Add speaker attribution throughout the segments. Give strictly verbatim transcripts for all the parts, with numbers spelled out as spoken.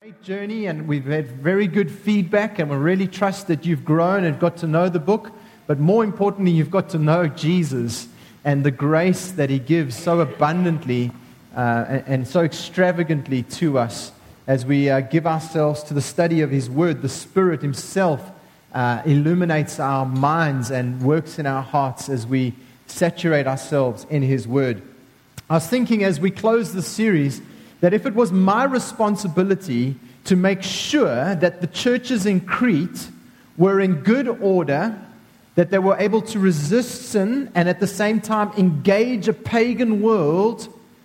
Speaker 1: Great journey, and we've had very good feedback, and we really trust that you've grown and got to know the book, but more importantly, you've got to know Jesus and the grace that He gives so abundantly uh, and, and so extravagantly to us as we uh, give ourselves to the study of His Word. The Spirit Himself uh, illuminates our minds and works in our hearts as we saturate ourselves in His Word. I was thinking as we close this series that if it was my responsibility to make sure that the churches in Crete were in good order, that they were able to resist sin and at the same time engage a pagan world,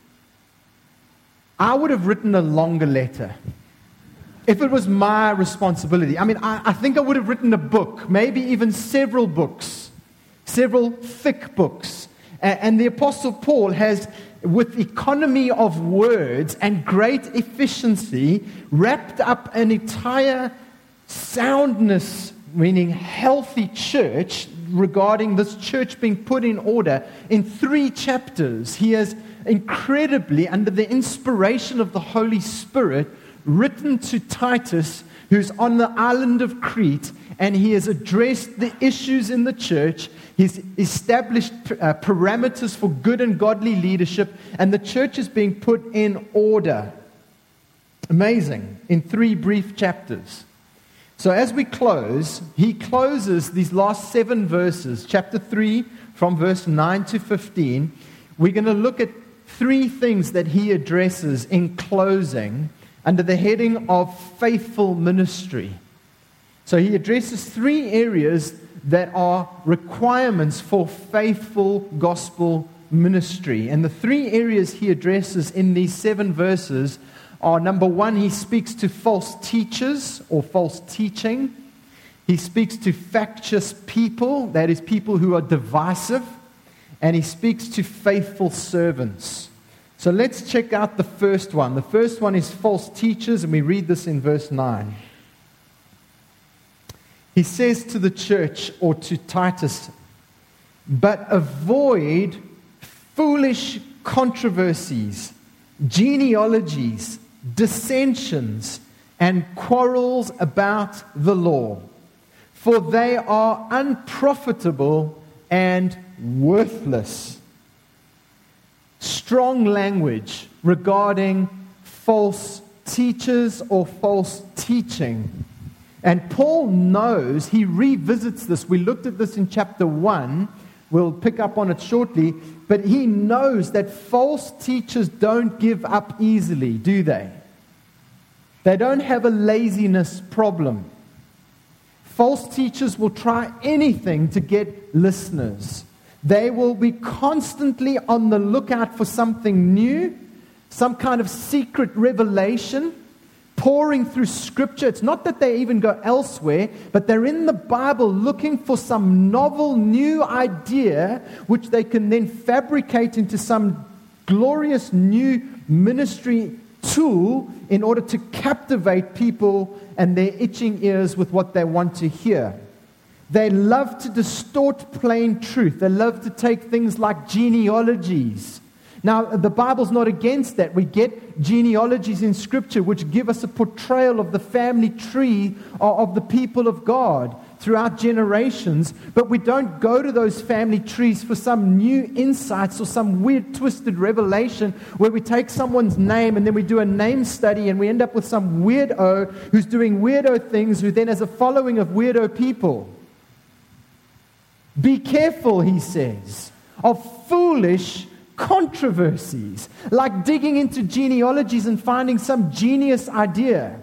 Speaker 1: I would have written a longer letter. If it was my responsibility. I mean, I, I think I would have written a book, maybe even several books, several thick books. And, and the Apostle Paul has, with economy of words and great efficiency, wrapped up an entire soundness, meaning healthy church, regarding this church being put in order in three chapters. He has incredibly, under the inspiration of the Holy Spirit, written to Titus, who's on the island of Crete, and he has addressed the issues in the church. He's established uh, parameters for good and godly leadership, and the church is being put in order. Amazing. In three brief chapters. So as we close, he closes these last seven verses, chapter three, from verse nine to fifteen. We're going to look at three things that he addresses in closing under the heading of faithful ministry. So he addresses three areas that are requirements for faithful gospel ministry. And the three areas he addresses in these seven verses are, number one, he speaks to false teachers or false teaching. He speaks to factious people, that is, people who are divisive. And he speaks to faithful servants. So let's check out the first one. The first one is false teachers, and we read this in verse nine. He says to the church, or to Titus, "But avoid foolish controversies, genealogies, dissensions, and quarrels about the law, for they are unprofitable and worthless." Strong language regarding false teachers or false teaching. And Paul knows, he revisits this. We looked at this in chapter one. We'll pick up on it shortly. But he knows that false teachers don't give up easily, do they? They don't have a laziness problem. False teachers will try anything to get listeners. They will be constantly on the lookout for something new, some kind of secret revelation, pouring through Scripture. It's not that they even go elsewhere, but they're in the Bible looking for some novel new idea which they can then fabricate into some glorious new ministry tool in order to captivate people and their itching ears with what they want to hear. They love to distort plain truth. They love to take things like genealogies. Now, the Bible's not against that. We get genealogies in Scripture which give us a portrayal of the family tree of the people of God throughout generations, but we don't go to those family trees for some new insights or some weird twisted revelation where we take someone's name and then we do a name study and we end up with some weirdo who's doing weirdo things who then has a following of weirdo people. Be careful, he says, of foolish controversies, like digging into genealogies and finding some genius idea.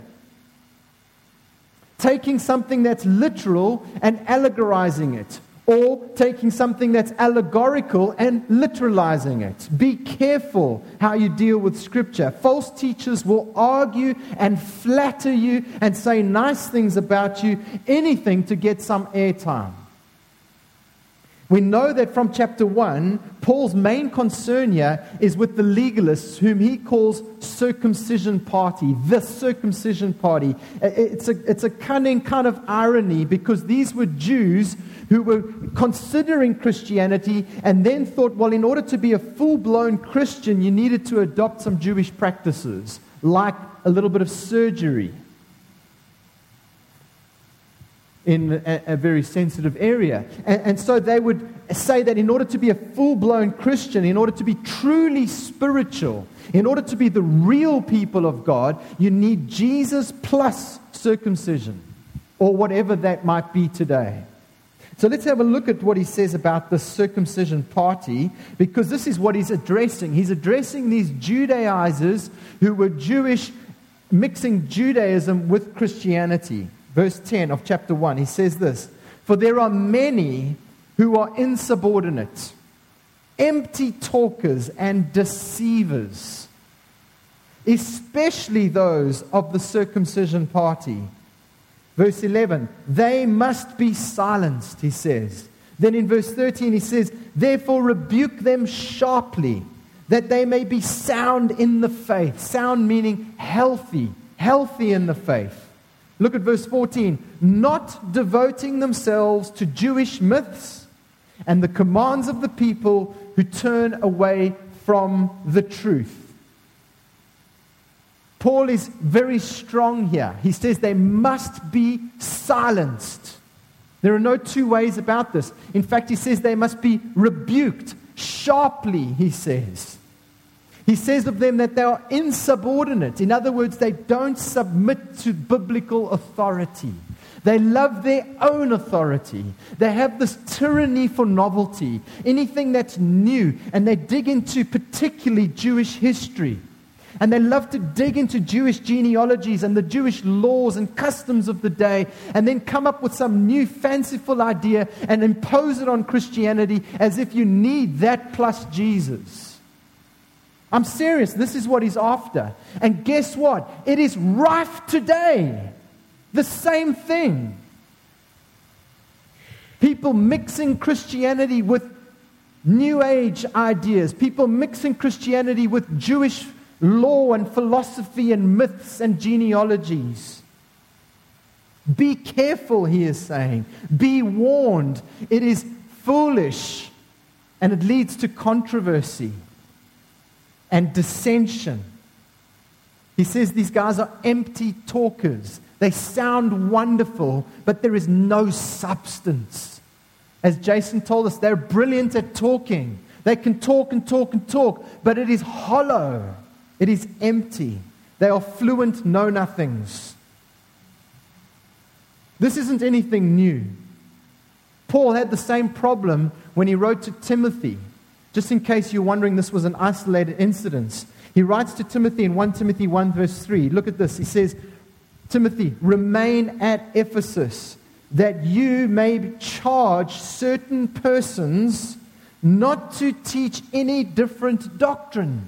Speaker 1: Taking something that's literal and allegorizing it, or taking something that's allegorical and literalizing it. Be careful how you deal with Scripture. False teachers will argue and flatter you and say nice things about you, anything to get some airtime. We know that from chapter one, Paul's main concern here is with the legalists, whom he calls circumcision party, the circumcision party. It's a, it's a cunning kind of irony, because these were Jews who were considering Christianity and then thought, well, in order to be a full-blown Christian, you needed to adopt some Jewish practices, like a little bit of surgery in a, a very sensitive area. And, and so they would say that in order to be a full-blown Christian, in order to be truly spiritual, in order to be the real people of God, you need Jesus plus circumcision, or whatever that might be today. So let's have a look at what he says about the circumcision party, because this is what he's addressing. He's addressing these Judaizers who were Jewish, mixing Judaism with Christianity. Verse ten of chapter one, he says this, "For there are many who are insubordinate, empty talkers and deceivers, especially those of the circumcision party." Verse eleven, "They must be silenced," he says. Then in verse thirteen he says, "Therefore rebuke them sharply, that they may be sound in the faith." Sound meaning healthy, healthy in the faith. Look at verse fourteen. "Not devoting themselves to Jewish myths and the commands of the people who turn away from the truth." Paul is very strong here. He says they must be silenced. There are no two ways about this. In fact, he says they must be rebuked sharply, he says. He says of them that they are insubordinate. In other words, they don't submit to biblical authority. They love their own authority. They have this tyranny for novelty, anything that's new, and they dig into particularly Jewish history. And they love to dig into Jewish genealogies and the Jewish laws and customs of the day, and then come up with some new fanciful idea and impose it on Christianity as if you need that plus Jesus. I'm serious. This is what he's after. And guess what? It is rife today. The same thing. People mixing Christianity with New Age ideas. People mixing Christianity with Jewish law and philosophy and myths and genealogies. Be careful, he is saying. Be warned. It is foolish, and it leads to controversy and dissension. He says these guys are empty talkers. They sound wonderful, but there is no substance. As Jason told us, they're brilliant at talking. They can talk and talk and talk, but it is hollow. It is empty. They are fluent know-nothings. This isn't anything new. Paul had the same problem when he wrote to Timothy. Just in case you're wondering this was an isolated incident. He writes to Timothy in First Timothy one verse three. Look at this. He says, "Timothy, remain at Ephesus, that you may charge certain persons not to teach any different doctrine,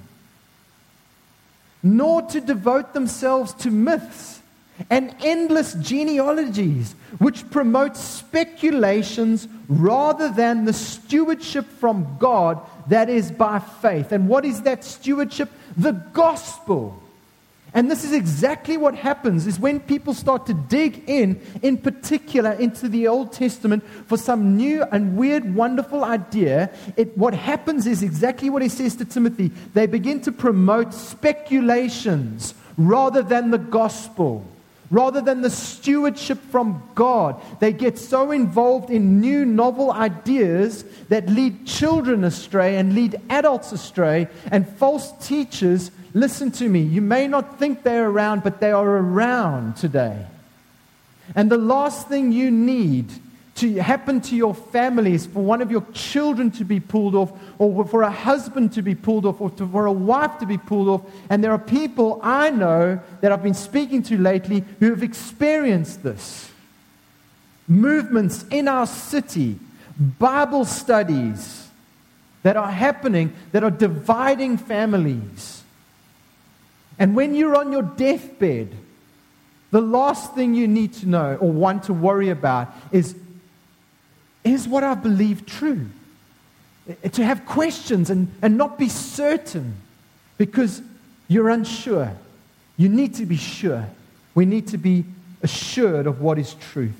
Speaker 1: nor to devote themselves to myths and endless genealogies, which promote speculations rather than the stewardship from God that is by faith." And what is that stewardship? The gospel. And this is exactly what happens, is when people start to dig in, in particular into the Old Testament for some new and weird, wonderful idea, it, what happens is exactly what he says to Timothy. They begin to promote speculations rather than the gospel, rather than the stewardship from God. They get so involved in new, novel ideas that lead children astray and lead adults astray, and false teachers. Listen to me, you may not think they're around, but they are around today. And the last thing you need to happen to your family is for one of your children to be pulled off, or for a husband to be pulled off, or to, for a wife to be pulled off. And there are people I know that I've been speaking to lately who have experienced this. Movements in our city, Bible studies that are happening, that are dividing families. And when you're on your deathbed, the last thing you need to know or want to worry about is, is what I believe true? To have questions and, and not be certain because you're unsure. You need to be sure. We need to be assured of what is truth.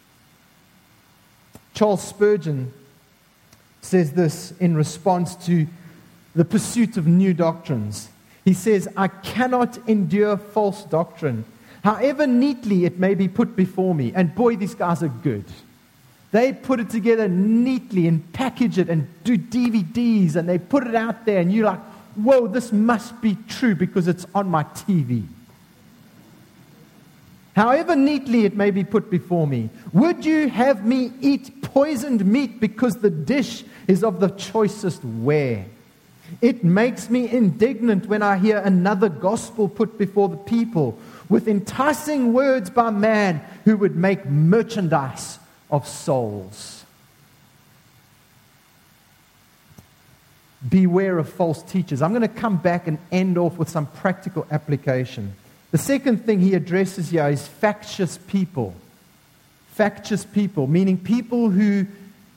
Speaker 1: Charles Spurgeon says this in response to the pursuit of new doctrines. He says, I cannot endure false doctrine, however neatly it may be put before me. And boy, these guys are good. They put it together neatly and package it and do D V Ds and they put it out there and you're like, whoa, this must be true because it's on my T V. However neatly it may be put before me, would you have me eat poisoned meat because the dish is of the choicest ware? It makes me indignant when I hear another gospel put before the people with enticing words by man who would make merchandise of souls. Beware of false teachers. I'm going to come back and end off with some practical application. The second thing he addresses here is factious people. Factious people, meaning people who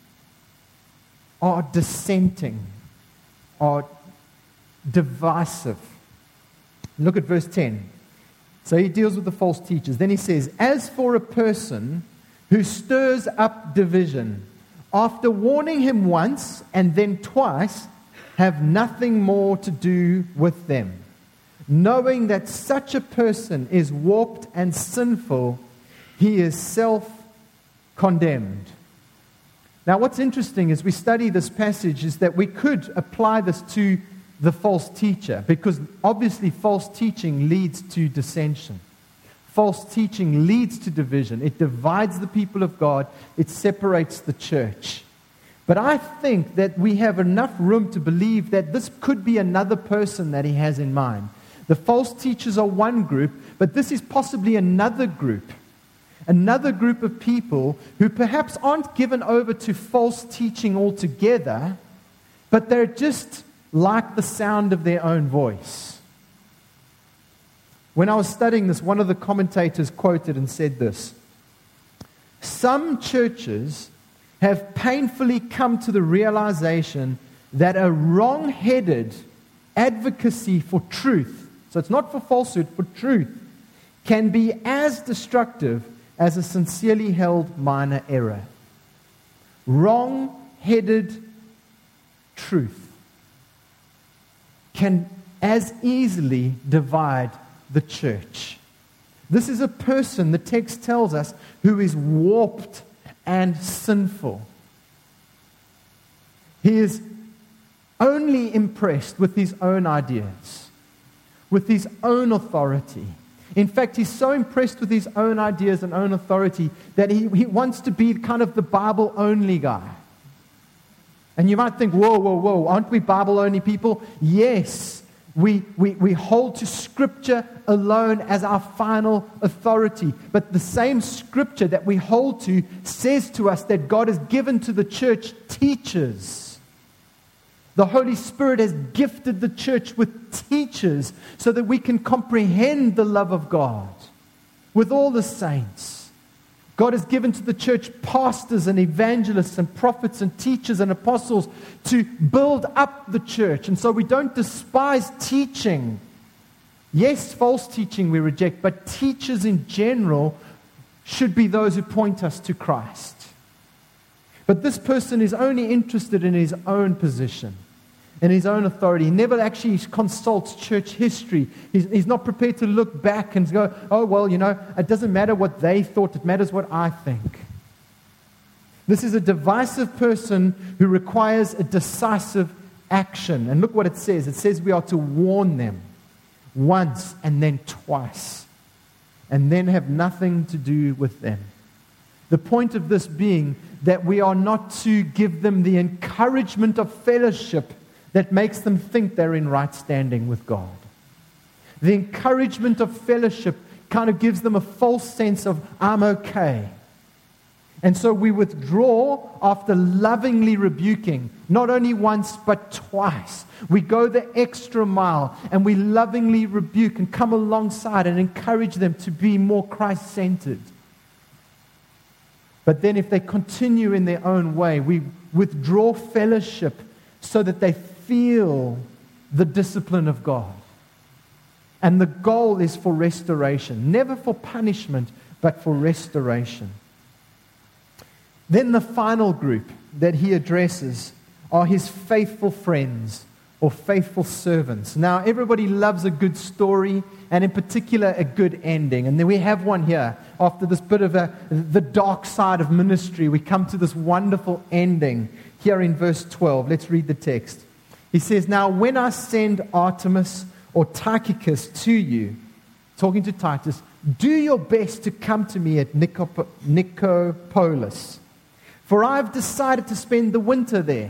Speaker 1: are dissenting, are divisive. Look at verse ten. So he deals with the false teachers. Then he says, as for a person who stirs up division, after warning him once and then twice, have nothing more to do with them, knowing that such a person is warped and sinful, he is self-condemned. Now what's interesting as we study this passage is that we could apply this to the false teacher, because obviously false teaching leads to dissension. False teaching leads to division. It divides the people of God. It separates the church. But I think that we have enough room to believe that this could be another person that he has in mind. The false teachers are one group, but this is possibly another group. Another group of people who perhaps aren't given over to false teaching altogether, but they're just like the sound of their own voice. When I was studying this, one of the commentators quoted and said this: some churches have painfully come to the realization that a wrong-headed advocacy for truth, so it's not for falsehood, for truth, can be as destructive as a sincerely held minor error. Wrong-headed truth can as easily divide the church. This is a person, the text tells us, who is warped and sinful. He is only impressed with his own ideas, with his own authority. In fact, he's so impressed with his own ideas and own authority that he, he wants to be kind of the Bible-only guy. And you might think, whoa, whoa, whoa, aren't we Bible-only people? Yes, we, we, we hold to Scripture alone as our final authority. But the same Scripture that we hold to says to us that God has given to the church teachers. The Holy Spirit has gifted the church with teachers so that we can comprehend the love of God with all the saints. God has given to the church pastors and evangelists and prophets and teachers and apostles to build up the church. And so we don't despise teaching. Yes, false teaching we reject, but teachers in general should be those who point us to Christ. But this person is only interested in his own position, in his own authority. He never actually consults church history. He's, he's not prepared to look back and go, oh, well, you know, it doesn't matter what they thought. It matters what I think. This is a divisive person who requires a decisive action. And look what it says. It says we are to warn them once and then twice, and then have nothing to do with them. The point of this being that we are not to give them the encouragement of fellowship that makes them think they're in right standing with God. The encouragement of fellowship kind of gives them a false sense of, I'm okay. And so we withdraw after lovingly rebuking, not only once but twice. We go the extra mile and we lovingly rebuke and come alongside and encourage them to be more Christ-centered. But then if they continue in their own way, we withdraw fellowship so that they feel the discipline of God. And the goal is for restoration, never for punishment, but for restoration. Then the final group that he addresses are his faithful friends or faithful servants. Now, everybody loves a good story, and in particular, a good ending. And then we have one here. After this bit of a, the dark side of ministry, we come to this wonderful ending here in verse twelve. Let's read the text. He says, "Now when I send Artemas or Tychicus to you," talking to Titus, "do your best to come to me at Nicop- Nicopolis, for I've decided to spend the winter there.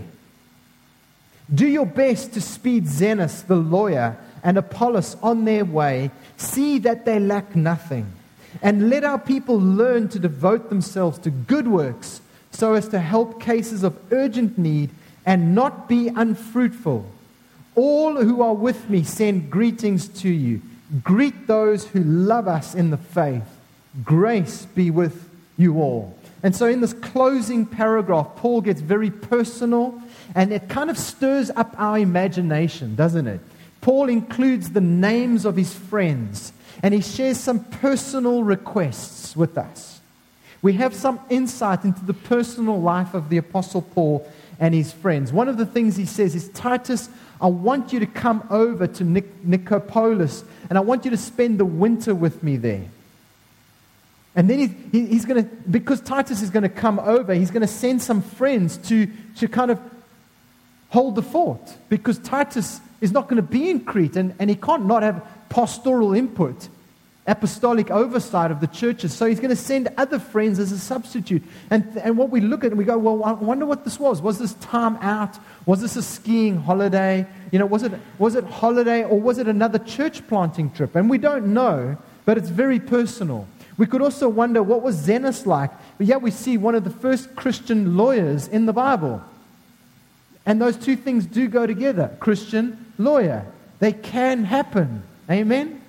Speaker 1: Do your best to speed Zenas the lawyer and Apollos on their way. See that they lack nothing. And let our people learn to devote themselves to good works so as to help cases of urgent need and not be unfruitful. All who are with me send greetings to you. Greet those who love us in the faith. Grace be with you all." And so in this closing paragraph, Paul gets very personal, and it kind of stirs up our imagination, doesn't it? Paul includes the names of his friends, and he shares some personal requests with us. We have some insight into the personal life of the Apostle Paul and his friends. One of the things he says is, "Titus, I want you to come over to Nic- Nicopolis, and I want you to spend the winter with me there." And then he's, he, he's going to, because Titus is going to come over, he's going to send some friends to, to kind of hold the fort, because Titus is not going to be in Crete, and, and he can't not have pastoral input, apostolic oversight of the churches. So he's going to send other friends as a substitute. And, and what we look at and we go, well, I wonder what this was. Was this time out? Was this a skiing holiday? You know, was it was it holiday, or was it another church planting trip? And we don't know, but it's very personal. We could also wonder, what was Zenas like? But yet we see one of the first Christian lawyers in the Bible. And those two things do go together. Christian, lawyer. They can happen. Amen?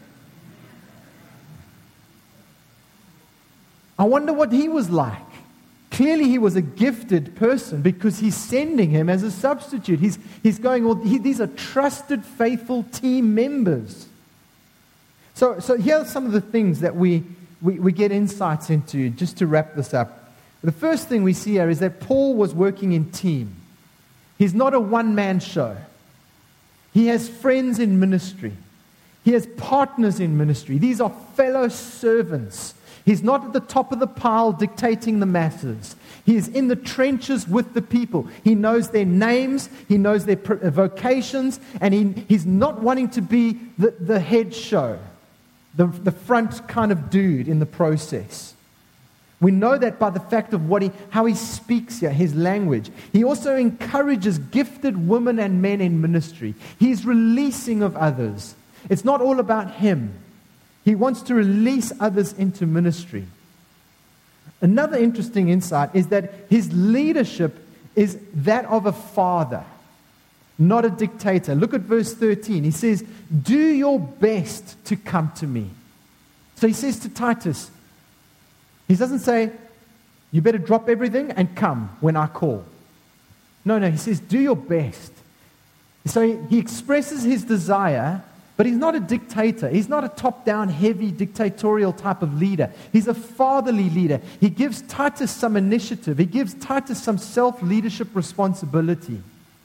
Speaker 1: I wonder what he was like. Clearly he was a gifted person, because he's sending him as a substitute. He's, he's going, well, he, these are trusted, faithful team members. So, so here are some of the things that we, we, we get insights into, just to wrap this up. The first thing we see here is that Paul was working in team. He's not a one-man show. He has friends in ministry. He has partners in ministry. These are fellow servants. He's not at the top of the pile dictating the masses. He is in the trenches with the people. He knows their names. He knows their vocations. And he, he's not wanting to be the, the head show, the, the front kind of dude in the process. We know that by the fact of what he, how he speaks here, his language. He also encourages gifted women and men in ministry. He's releasing of others. It's not all about him. He wants to release others into ministry. Another interesting insight is that his leadership is that of a father, not a dictator. Look at verse thirteen. He says, "Do your best to come to me." So he says to Titus, he doesn't say, "You better drop everything and come when I call." No, no, he says, "Do your best." So he, he expresses his desire, but he's not a dictator. He's not a top-down, heavy, dictatorial type of leader. He's a fatherly leader. He gives Titus some initiative. He gives Titus some self-leadership responsibility.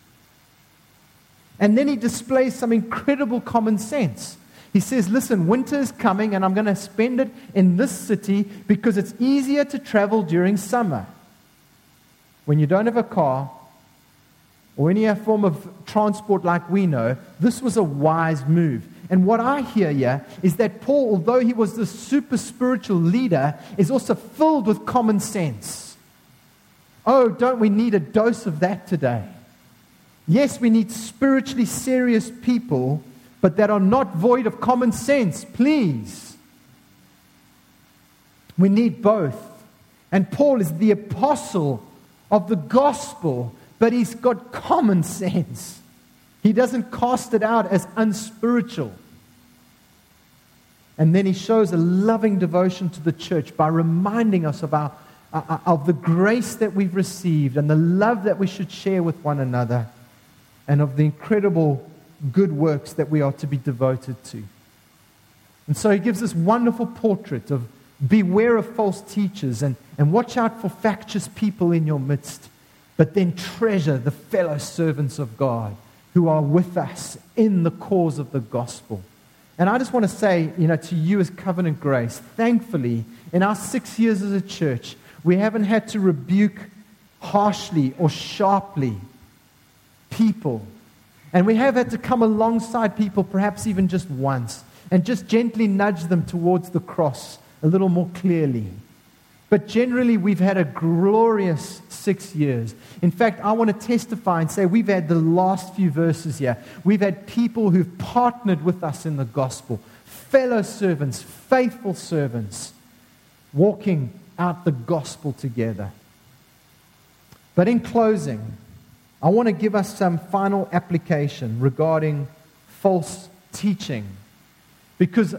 Speaker 1: And then he displays some incredible common sense. He says, listen, winter is coming, and I'm going to spend it in this city because it's easier to travel during summer. When you don't have a car or any other form of transport like we know, this was a wise move. And what I hear here is that Paul, although he was the super spiritual leader, is also filled with common sense. Oh, don't we need a dose of that today? Yes, we need spiritually serious people, but that are not void of common sense, please. We need both. And Paul is the apostle of the gospel, but he's got common sense. He doesn't cast it out as unspiritual. And then he shows a loving devotion to the church by reminding us of, our, uh, of the grace that we've received and the love that we should share with one another, and of the incredible good works that we are to be devoted to. And so he gives this wonderful portrait of beware of false teachers and, and watch out for factious people in your midst, but then treasure the fellow servants of God. who are with us in the cause of the gospel. And I just want to say, you know, to you as Covenant Grace, thankfully, in our six years as a church, we haven't had to rebuke harshly or sharply people. And we have had to come alongside people, perhaps even just once, and just gently nudge them towards the cross a little more clearly. But generally, we've had a glorious six years. In fact, I want to testify and say we've had the last few verses here. We've had people who've partnered with us in the gospel, fellow servants, faithful servants, walking out the gospel together. But in closing, I want to give us some final application regarding false teaching, because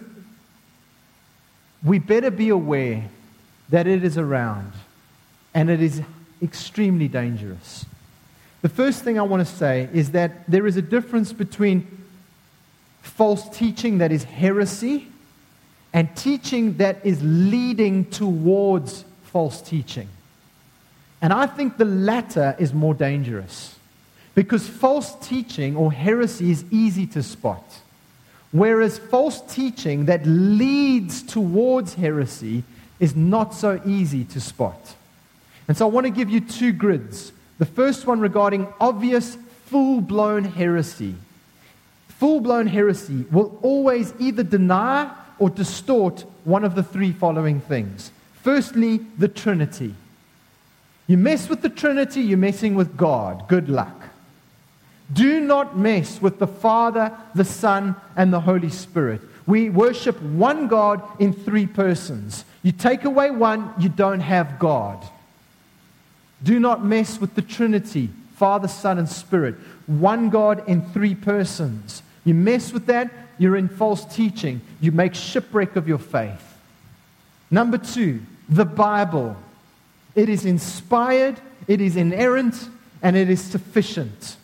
Speaker 1: we better be aware that it is around, and it is extremely dangerous. The first thing I want to say is that there is a difference between false teaching that is heresy and teaching that is leading towards false teaching. And I think the latter is more dangerous, because false teaching or heresy is easy to spot, whereas false teaching that leads towards heresy is not so easy to spot. And so I want to give you two grids. The first one regarding obvious, full-blown heresy. Full-blown heresy will always either deny or distort one of the three following things. Firstly, the Trinity. You mess with the Trinity, you're messing with God. Good luck. Do not mess with the Father, the Son, and the Holy Spirit. We worship one God in three persons. You take away one, you don't have God. Do not mess with the Trinity, Father, Son, and Spirit. One God in three persons. You mess with that, you're in false teaching. You make shipwreck of your faith. Number two, the Bible. It is inspired, it is inerrant, and it is sufficient.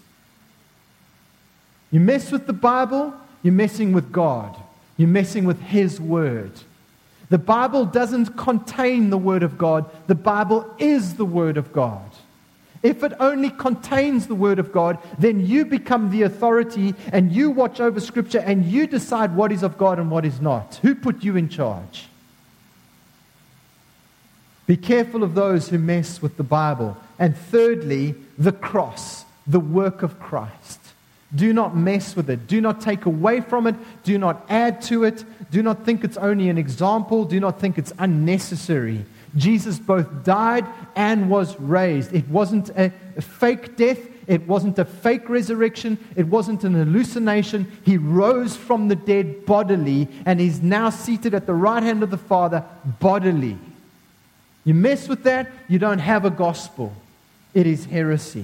Speaker 1: You mess with the Bible, you're messing with God. You're messing with His Word. The Bible doesn't contain the Word of God. The Bible is the Word of God. If it only contains the Word of God, then you become the authority and you watch over Scripture and you decide what is of God and what is not. Who put you in charge? Be careful of those who mess with the Bible. And thirdly, the cross, the work of Christ. Do not mess with it. Do not take away from it. Do not add to it. Do not think it's only an example. Do not think it's unnecessary. Jesus both died and was raised. It wasn't a, a fake death. It wasn't a fake resurrection. It wasn't an hallucination. He rose from the dead bodily, and He's now seated at the right hand of the Father bodily. You mess with that, you don't have a gospel. It is heresy.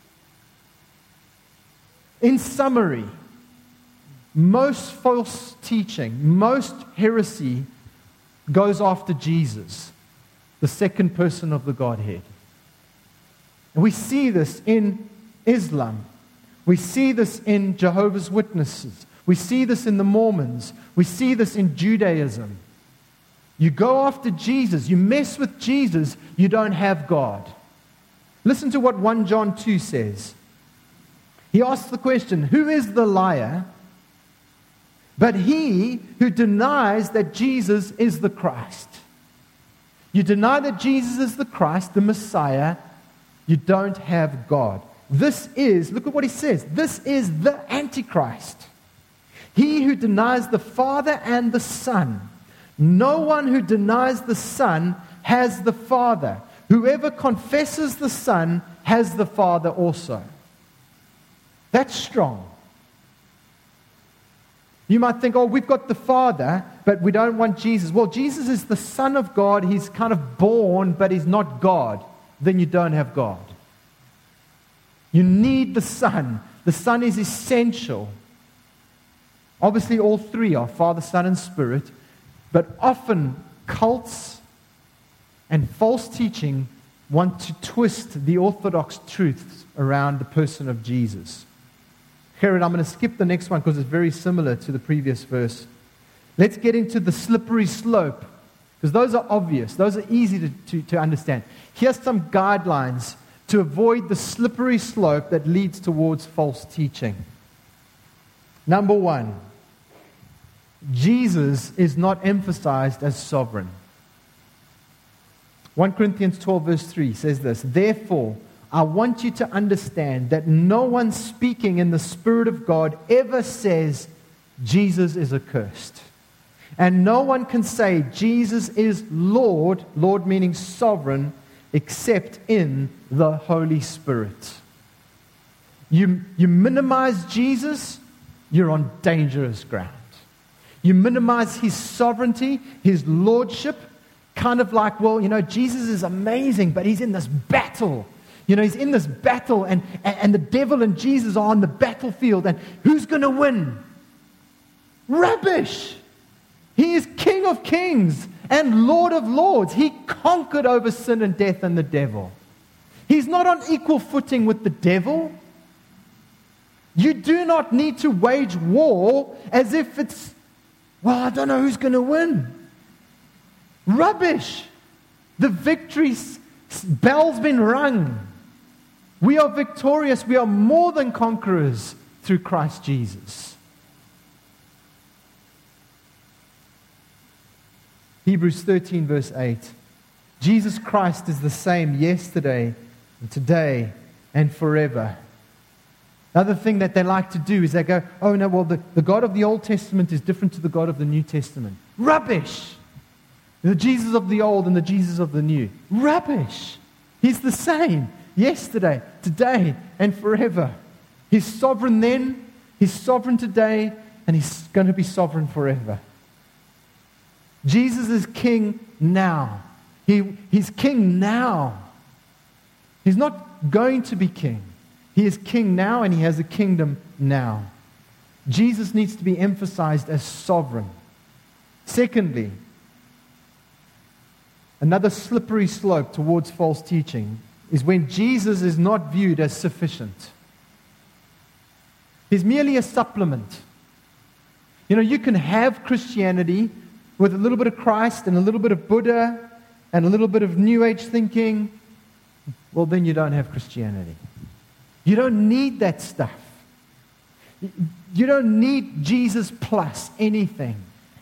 Speaker 1: In summary, most false teaching, most heresy goes after Jesus, the second person of the Godhead. And we see this in Islam. We see this in Jehovah's Witnesses. We see this in the Mormons. We see this in Judaism. You go after Jesus, you mess with Jesus, you don't have God. Listen to what First John two says. He asks the question, who is the liar? But he who denies that Jesus is the Christ. You deny that Jesus is the Christ, the Messiah, you don't have God. This is, look at what he says, this is the Antichrist. He who denies the Father and the Son. No one who denies the Son has the Father. Whoever confesses the Son has the Father also. That's strong. You might think, oh, we've got the Father, but we don't want Jesus. Well, Jesus is the Son of God. He's kind of born, but He's not God. Then you don't have God. You need the Son. The Son is essential. Obviously, all three are Father, Son, and Spirit. But often, cults and false teaching want to twist the orthodox truths around the person of Jesus. Herod, I'm going to skip the next one because it's very similar to the previous verse. Let's get into the slippery slope, because those are obvious. Those are easy to, to, to understand. Here's some guidelines to avoid the slippery slope that leads towards false teaching. Number one, Jesus is not emphasized as sovereign. First Corinthians twelve verse three says this, "Therefore, I want you to understand that no one speaking in the Spirit of God ever says Jesus is accursed. And no one can say Jesus is Lord, Lord meaning sovereign, except in the Holy Spirit." You, you minimize Jesus, you're on dangerous ground. You minimize His sovereignty, His lordship, kind of like, well, you know, Jesus is amazing, but He's in this battle. You know, He's in this battle, and, and, and the devil and Jesus are on the battlefield, and who's going to win? Rubbish! He is King of kings and Lord of lords. He conquered over sin and death and the devil. He's not on equal footing with the devil. You do not need to wage war as if it's, well, I don't know who's going to win. Rubbish. The victory's bell's been rung. We are victorious. We are more than conquerors through Christ Jesus. Hebrews thirteen verse eight. Jesus Christ is the same yesterday and today and forever. Another thing that they like to do is they go, oh no, well the, the God of the Old Testament is different to the God of the New Testament. Rubbish! The Jesus of the Old and the Jesus of the New. Rubbish! He's the same yesterday, today, and forever. He's sovereign then, He's sovereign today, and He's going to be sovereign forever. Jesus is king now. He, he's king now. He's not going to be king. He is king now, and He has a kingdom now. Jesus needs to be emphasized as sovereign. Secondly, another slippery slope towards false teaching is when Jesus is not viewed as sufficient. He's merely a supplement. You know, you can have Christianity with a little bit of Christ and a little bit of Buddha and a little bit of New Age thinking. Well, then you don't have Christianity. You don't need that stuff. You don't need Jesus plus anything.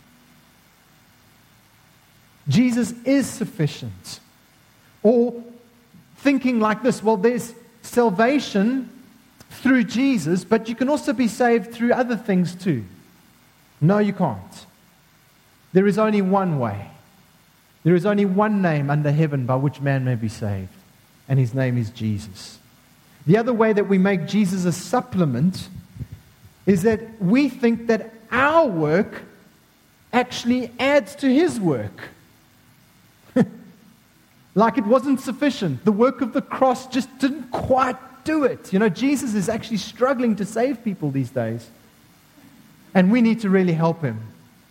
Speaker 1: Jesus is sufficient. Or thinking like this, well, there's salvation through Jesus, but you can also be saved through other things too. No, you can't. There is only one way. There is only one name under heaven by which man may be saved, and His name is Jesus. The other way that we make Jesus a supplement is that we think that our work actually adds to His work. Like it wasn't sufficient. The work of the cross just didn't quite do it. You know, Jesus is actually struggling to save people these days. And we need to really help Him.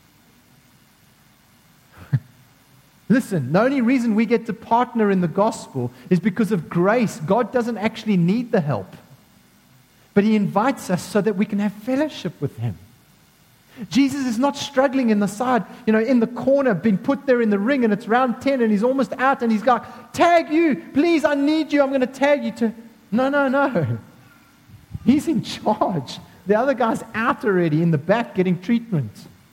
Speaker 1: Listen, the only reason we get to partner in the gospel is because of grace. God doesn't actually need the help. But He invites us so that we can have fellowship with Him. Jesus is not struggling in the side, you know, in the corner, being put there in the ring, and it's round ten, and He's almost out, and He's like, tag you, please, I need you, I'm going to tag you to... No, no, no. He's in charge. The other guy's out already in the back getting treatment.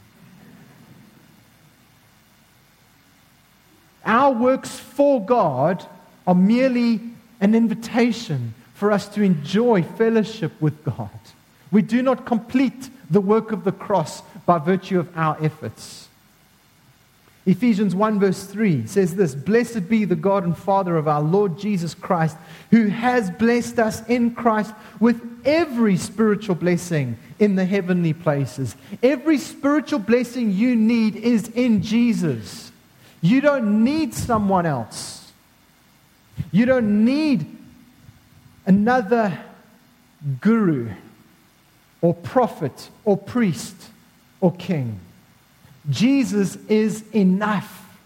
Speaker 1: Our works for God are merely an invitation for us to enjoy fellowship with God. We do not complete the work of the cross by virtue of our efforts. Ephesians one verse three says this, "Blessed be the God and Father of our Lord Jesus Christ, who has blessed us in Christ with every spiritual blessing in the heavenly places." Every spiritual blessing you need is in Jesus. You don't need someone else. You don't need another guru or prophet or priest or king. Jesus is enough.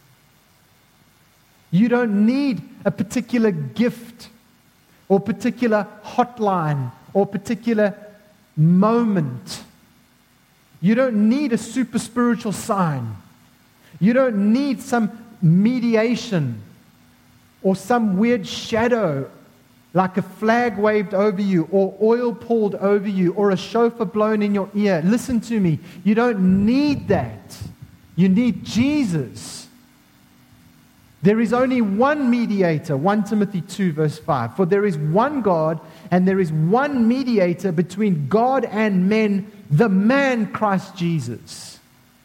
Speaker 1: You don't need a particular gift or particular hotline or particular moment. You don't need a super spiritual sign. You don't need some mediation or some weird shadow like a flag waved over you, or oil poured over you, or a shofar blown in your ear. Listen to me. You don't need that. You need Jesus. There is only one mediator, First Timothy two, verse five. For there is one God, and there is one mediator between God and men, the man Christ Jesus.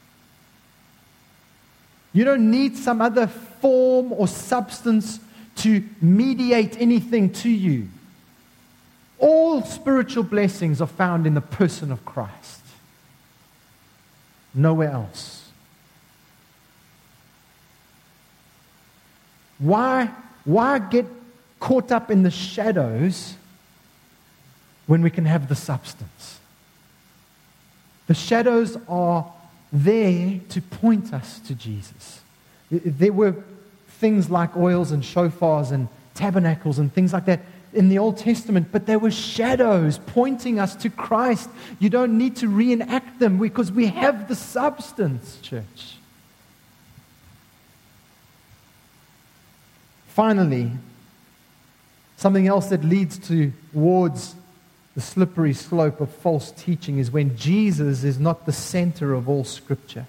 Speaker 1: You don't need some other form or substance to mediate anything to you. All spiritual blessings are found in the person of Christ. Nowhere else. Why, why get caught up in the shadows when we can have the substance? The shadows are there to point us to Jesus. There were things like oils and shofars and tabernacles and things like that in the Old Testament, but there were shadows pointing us to Christ. You don't need to reenact them because we have the substance, church. Finally, something else that leads towards the slippery slope of false teaching is when Jesus is not the center of all Scripture.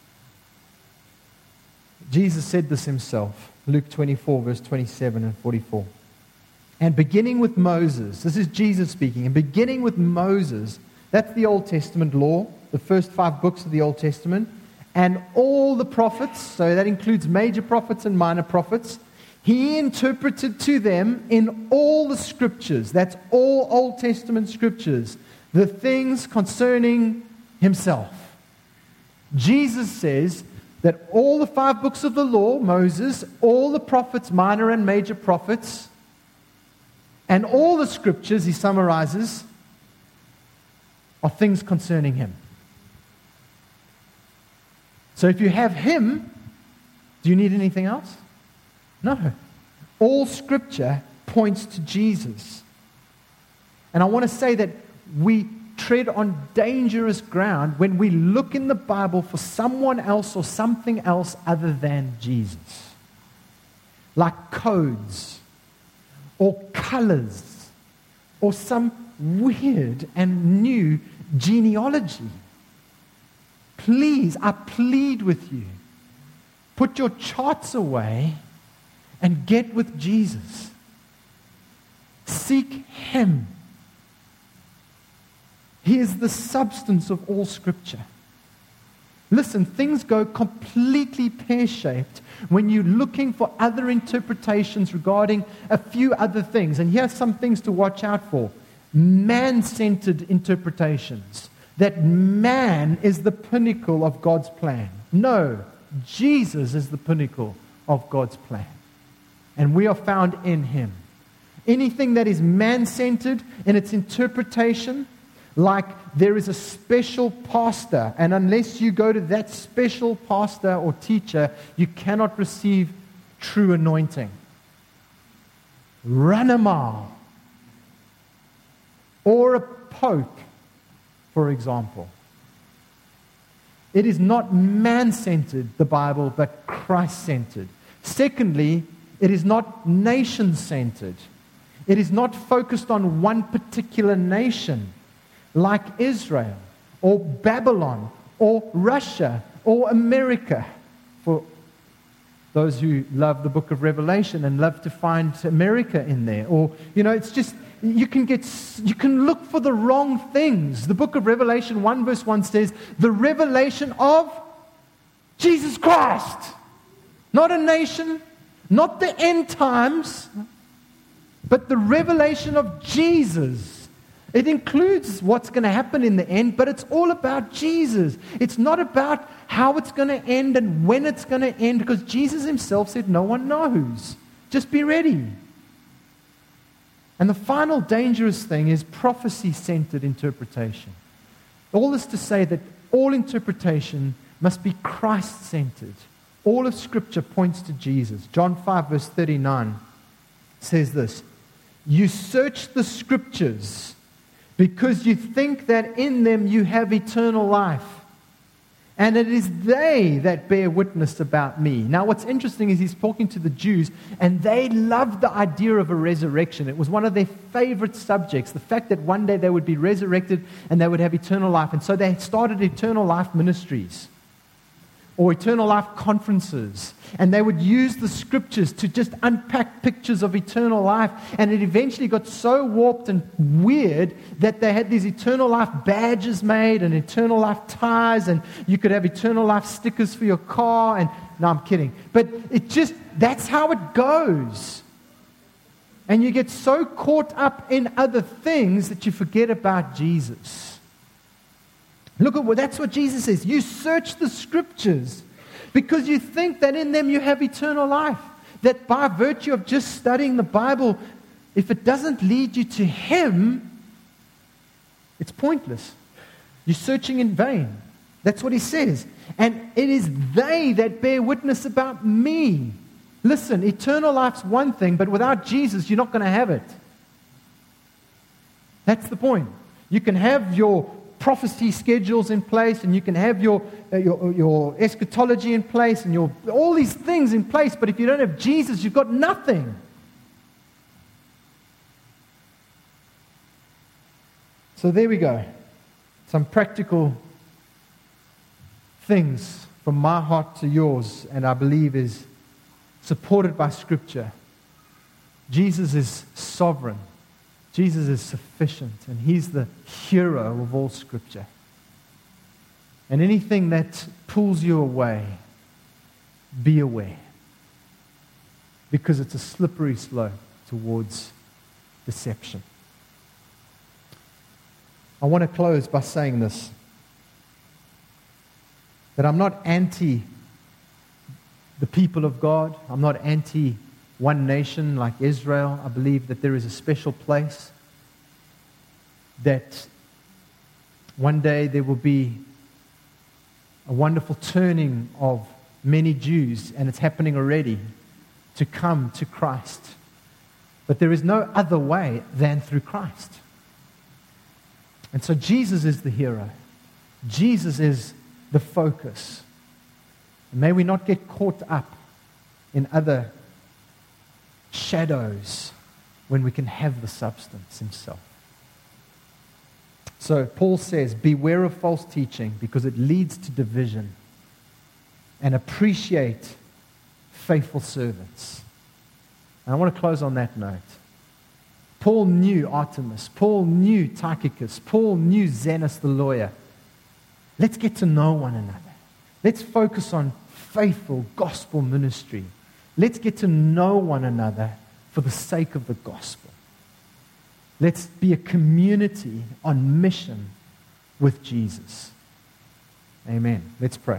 Speaker 1: Jesus said this himself, Luke twenty-four, verse twenty-seven and forty-four. And beginning with Moses, this is Jesus speaking, and beginning with Moses, that's the Old Testament law, the first five books of the Old Testament, and all the prophets, so that includes major prophets and minor prophets, he interpreted to them in all the Scriptures, that's all Old Testament Scriptures, the things concerning himself. Jesus says that all the five books of the law, Moses, all the prophets, minor and major prophets, and all the Scriptures, he summarizes, are things concerning him. So if you have him, do you need anything else? No. All Scripture points to Jesus. And I want to say that we tread on dangerous ground when we look in the Bible for someone else or something else other than Jesus. Like codes, or colors, or some weird and new genealogy. Please, I plead with you, put your charts away and get with Jesus. Seek Him. He is the substance of all Scripture. Listen, things go completely pear-shaped when you're looking for other interpretations regarding a few other things. And here's some things to watch out for. Man-centered interpretations. That man is the pinnacle of God's plan. No, Jesus is the pinnacle of God's plan. And we are found in Him. Anything that is man-centered in its interpretation, like there is a special pastor, and unless you go to that special pastor or teacher, you cannot receive true anointing. Run a mile. Or a pope, for example. It is not man-centered, the Bible, but Christ-centered. Secondly, it is not nation-centered. It is not focused on one particular nation, like Israel, or Babylon, or Russia, or America. For those who love the book of Revelation and love to find America in there. Or, you know, it's just, you can get, you can look for the wrong things. The book of Revelation one verse one says, the revelation of Jesus Christ. Not a nation, not the end times, but the revelation of Jesus. It includes what's going to happen in the end, but it's all about Jesus. It's not about how it's going to end and when it's going to end, because Jesus himself said no one knows. Just be ready. And the final dangerous thing is prophecy-centered interpretation. All this to say that all interpretation must be Christ-centered. All of Scripture points to Jesus. John five verse thirty-nine says this, you search the Scriptures because you think that in them you have eternal life. And it is they that bear witness about me. Now, what's interesting is he's talking to the Jews, and they loved the idea of a resurrection. It was one of their favorite subjects, the fact that one day they would be resurrected and they would have eternal life. And so they started eternal life ministries or eternal life conferences. And they would use the scriptures to just unpack pictures of eternal life. And it eventually got so warped and weird that they had these eternal life badges made and eternal life ties, and you could have eternal life stickers for your car. And no, I'm kidding. But it just, that's how it goes. And you get so caught up in other things that you forget about Jesus. Look at what, that's what Jesus says. You search the scriptures because you think that in them you have eternal life. That by virtue of just studying the Bible, if it doesn't lead you to Him, it's pointless. You're searching in vain. That's what He says. And it is they that bear witness about me. Listen, eternal life's one thing, but without Jesus, you're not going to have it. That's the point. You can have your prophecy schedules in place, and you can have your, uh, your your eschatology in place, and your all these things in place, but if you don't have Jesus, you've got nothing. So there we go. Some practical things from my heart to yours, and I believe is supported by Scripture. Jesus is sovereign. Jesus is sufficient, and He's the hero of all Scripture. And anything that pulls you away, be aware. Because it's a slippery slope towards deception. I want to close by saying this. That I'm not anti the people of God. I'm not anti one nation like Israel. I believe that there is a special place, that one day there will be a wonderful turning of many Jews, and it's happening already, to come to Christ. But there is no other way than through Christ. And so Jesus is the hero. Jesus is the focus. And may we not get caught up in other shadows when we can have the substance Himself. So Paul says, beware of false teaching because it leads to division, and appreciate faithful servants. And I want to close on that note. Paul knew Artemis. Paul knew Tychicus. Paul knew Zenos the lawyer. Let's get to know one another. Let's focus on faithful gospel ministry. Let's get to know one another for the sake of the gospel. Let's be a community on mission with Jesus. Amen. Let's pray.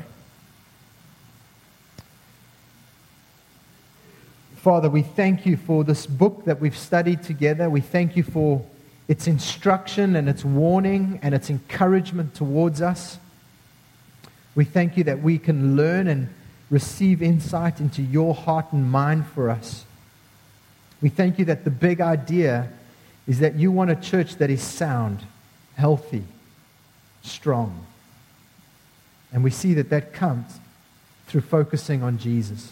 Speaker 1: Father, we thank You for this book that we've studied together. We thank You for its instruction and its warning and its encouragement towards us. We thank You that we can learn and receive insight into Your heart and mind for us. We thank You that the big idea is that You want a church that is sound, healthy, strong. And we see that that comes through focusing on Jesus.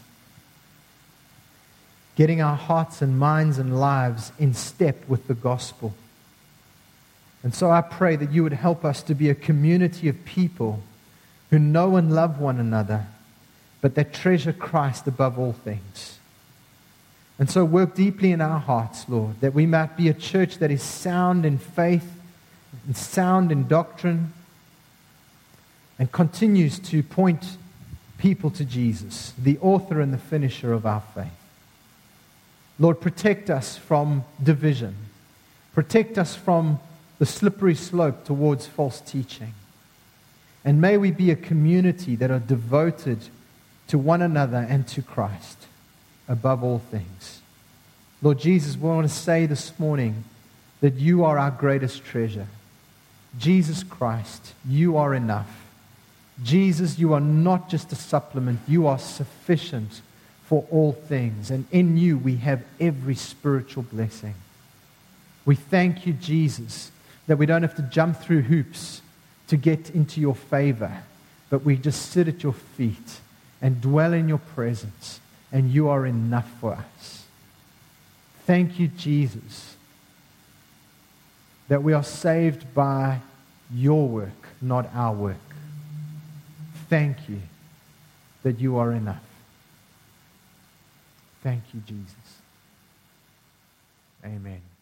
Speaker 1: Getting our hearts and minds and lives in step with the gospel. And so I pray that You would help us to be a community of people who know and love one another, but that treasure Christ above all things. And so work deeply in our hearts, Lord, that we might be a church that is sound in faith and sound in doctrine and continues to point people to Jesus, the author and the finisher of our faith. Lord, protect us from division. Protect us from the slippery slope towards false teaching. And may we be a community that are devoted to one another and to Christ above all things. Lord Jesus, we want to say this morning that You are our greatest treasure. Jesus Christ, You are enough. Jesus, You are not just a supplement. You are sufficient for all things. And in You we have every spiritual blessing. We thank You, Jesus, that we don't have to jump through hoops to get into Your favor, but we just sit at your feet and dwell in your presence, and you are enough for us. Thank you, Jesus, that we are saved by your work, not our work. Thank you that you are enough. Thank you, Jesus. Amen.